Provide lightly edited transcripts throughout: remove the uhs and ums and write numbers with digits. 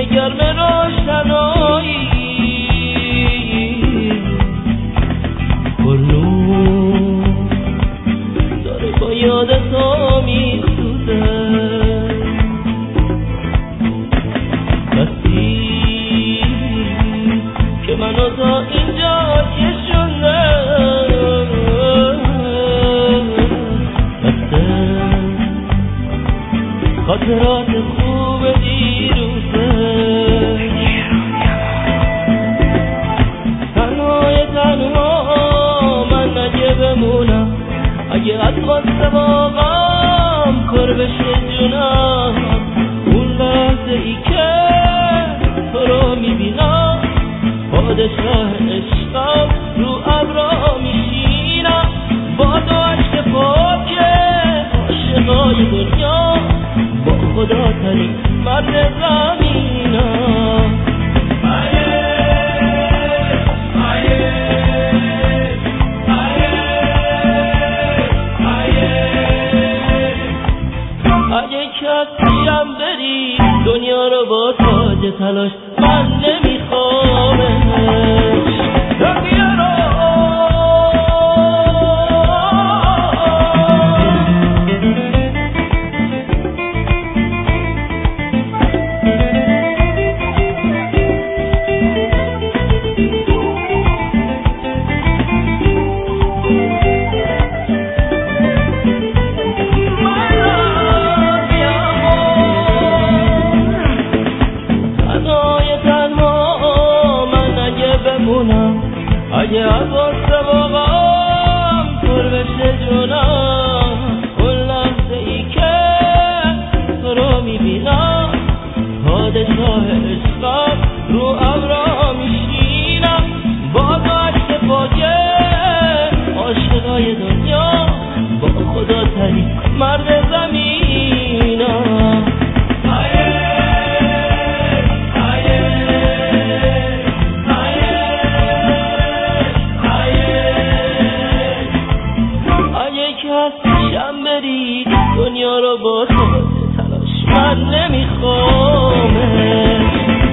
سینه گرم روشنایی پرنور داره با یاد تو میسوزه بسی که منو تا اینجا کشونده خاطرات خوب دیروزه تنها من اگه بمونم اگه از واسه واقعم کر بشه جونم اون لحظه ای که تو رو میبینم پادشاه عشقم رو ابرا میشینم با دو عشق پاکه عاشقای دنیا با خدا تری مرد زمینم اگه کسیم بری دنیا رو با تاج تلاش من نمیخوامش دنیا رو اگه از واسه واقعم پر بشه جونم اون لحظه ای که تو رو میبینم پادشاه عشقم رو ابرا میشینم با عشق پاکه عاشقای دنیا با خدا تری مرد زمینم کسیم بری دنیا رو با تاج تلاش من نمیخوامش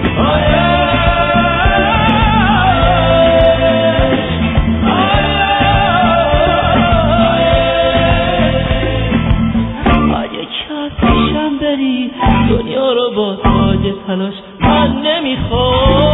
اگه کسیم بری دنیا رو با تاج تلاش من نمیخوام